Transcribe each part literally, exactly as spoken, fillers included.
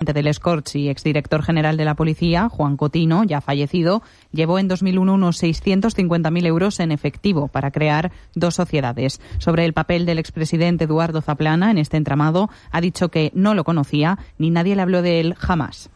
presidente del Scorch y exdirector general de la policía, Juan Cotino, ya fallecido, llevó en dos mil uno unos seiscientos cincuenta mil euros en efectivo para crear dos sociedades. Sobre el papel del expresidente Eduardo Zaplana en este entramado, ha dicho que no lo conocía ni nadie le habló de él jamás.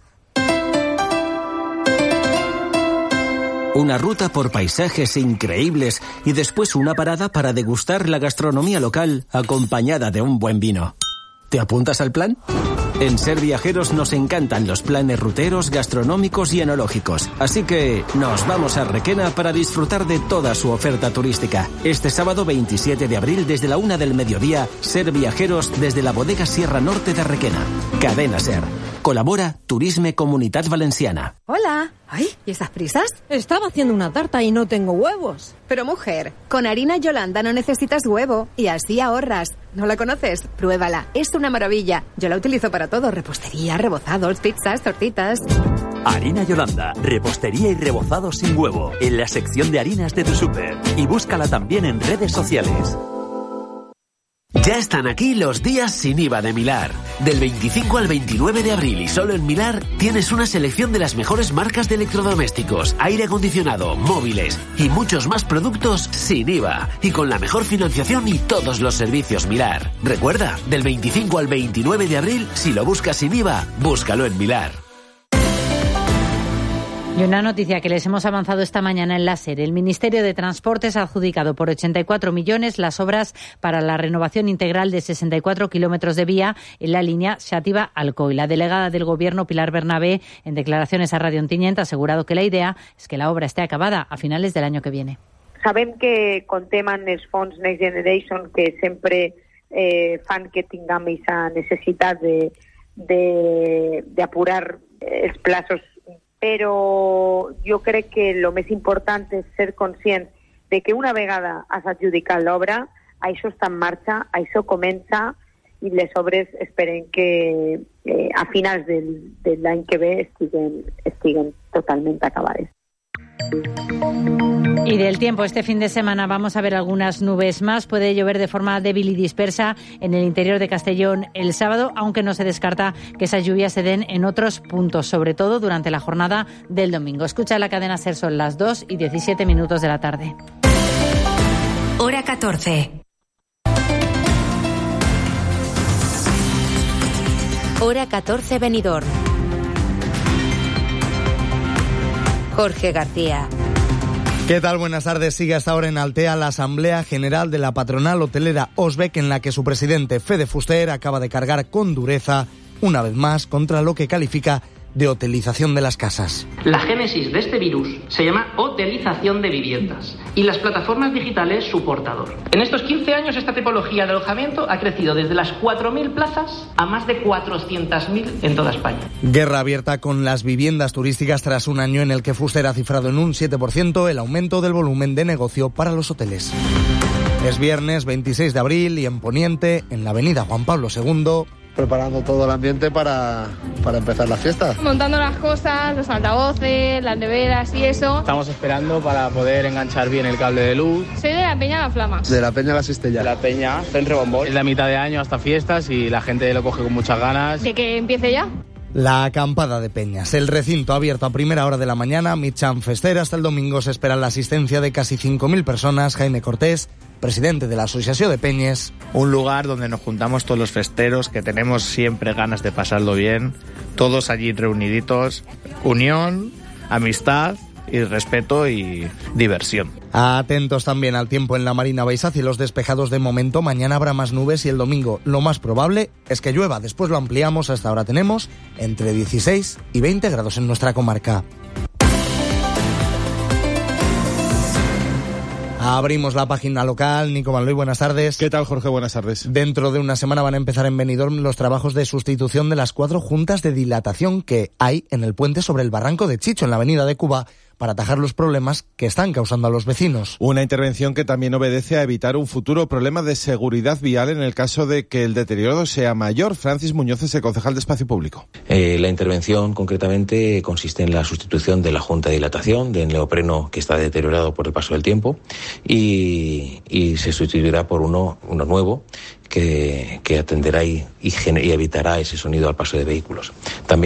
Una ruta por paisajes increíbles y después una parada para degustar la gastronomía local acompañada de un buen vino. ¿Te apuntas al plan? En Ser Viajeros nos encantan los planes ruteros, gastronómicos y enológicos. Así que nos vamos a Requena para disfrutar de toda su oferta turística. Este sábado veintisiete de abril desde la una del mediodía, Ser Viajeros desde la bodega Sierra Norte de Requena. Cadena Ser. Colabora Turisme Comunitat Valenciana. Hola. Ay, ¿y esas prisas? Estaba haciendo una tarta y no tengo huevos. Pero mujer, con harina Yolanda no necesitas huevo y así ahorras. ¿No la conoces? Pruébala, es una maravilla. Yo la utilizo para todo, repostería, rebozados, pizzas, tortitas. Harina Yolanda, repostería y rebozados sin huevo, en la sección de harinas de tu súper. Y búscala también en redes sociales. Ya están aquí los días sin I V A de Milar. Del veinticinco al veintinueve de abril y solo en Milar tienes una selección de las mejores marcas de electrodomésticos, aire acondicionado, móviles y muchos más productos sin I V A y con la mejor financiación y todos los servicios Milar. Recuerda, del veinticinco al veintinueve de abril, si lo buscas sin I V A, búscalo en Milar. Y una noticia que les hemos avanzado esta mañana en la SER. El Ministerio de Transportes ha adjudicado por ochenta y cuatro millones las obras para la renovación integral de sesenta y cuatro kilómetros de vía en la línea Xàtiva-Alcoi. La delegada del Gobierno, Pilar Bernabé, en declaraciones a Radio Ontinyent, ha asegurado que la idea es que la obra esté acabada a finales del año que viene. Sabem que contem amb els fons Next Generation que sempre eh, fan que tinguem aquesta necessitat de, de, de apurar els plazos, però jo crec que el més important és ser conscient de que una vegada has adjudicat l'obra, això està en marxa, això comença i les obres esperem que eh, a finals del, de l'any que ve estiguen, estiguen totalment acabades. Y del tiempo, este fin de semana vamos a ver algunas nubes más. Puede llover de forma débil y dispersa en el interior de Castellón el sábado, aunque no se descarta que esas lluvias se den en otros puntos, sobre todo durante la jornada del domingo. Escucha la cadena SER, son las dos y diecisiete minutos de la tarde. Hora catorce. Hora catorce, Benidorm. Jorge García. ¿Qué tal? Buenas tardes. Sigue hasta ahora en Altea la Asamblea General de la Patronal Hotelera Osbec, en la que su presidente Fede Fuster acaba de cargar con dureza, una vez más, contra lo que califica de hotelización de las casas. La génesis de este virus se llama hotelización de viviendas y las plataformas digitales su portador. En estos quince años esta tipología de alojamiento ha crecido desde las cuatro mil plazas a más de cuatrocientas mil en toda España. Guerra abierta con las viviendas turísticas tras un año en el que Fuster ha cifrado en un siete por ciento el aumento del volumen de negocio para los hoteles. Es viernes veintiséis de abril y en Poniente, en la avenida Juan Pablo segundo... preparando todo el ambiente para, para empezar las fiestas. Montando las cosas, los altavoces, las neveras y eso. Estamos esperando para poder enganchar bien el cable de luz. Soy de la Peña La Flama. De la Peña La Cistella. De la Peña, Centro Bombón. Es la mitad de año hasta fiestas y la gente lo coge con muchas ganas. ¿De que empiece ya? La acampada de Peñas. El recinto abierto a primera hora de la mañana, mitjan fester. Hasta el domingo se espera la asistencia de casi cinco mil personas. Jaime Cortés, presidente de la Asociación de Peñes. Un lugar donde nos juntamos todos los festeros, que tenemos siempre ganas de pasarlo bien, todos allí reuniditos, unión, amistad y respeto y diversión. Atentos también al tiempo en la Marina Baixa, cielos despejados de momento. Mañana habrá más nubes y el domingo lo más probable es que llueva. Después lo ampliamos. Hasta ahora tenemos entre dieciséis y veinte grados en nuestra comarca. Abrimos la página local. Nico Manloy, buenas tardes. ¿Qué tal, Jorge? Buenas tardes. Dentro de una semana van a empezar en Benidorm los trabajos de sustitución de las cuatro juntas de dilatación que hay en el puente sobre el Barranco de Chicho, en la avenida de Cuba, para atajar los problemas que están causando a los vecinos. Una intervención que también obedece a evitar un futuro problema de seguridad vial en el caso de que el deterioro sea mayor. Francis Muñoz es el concejal de Espacio Público. Eh, la intervención concretamente consiste en la sustitución de la junta de dilatación del neopreno que está deteriorado por el paso del tiempo y, y se sustituirá por uno, uno nuevo que, que atenderá y, y, y evitará ese sonido al paso de vehículos. También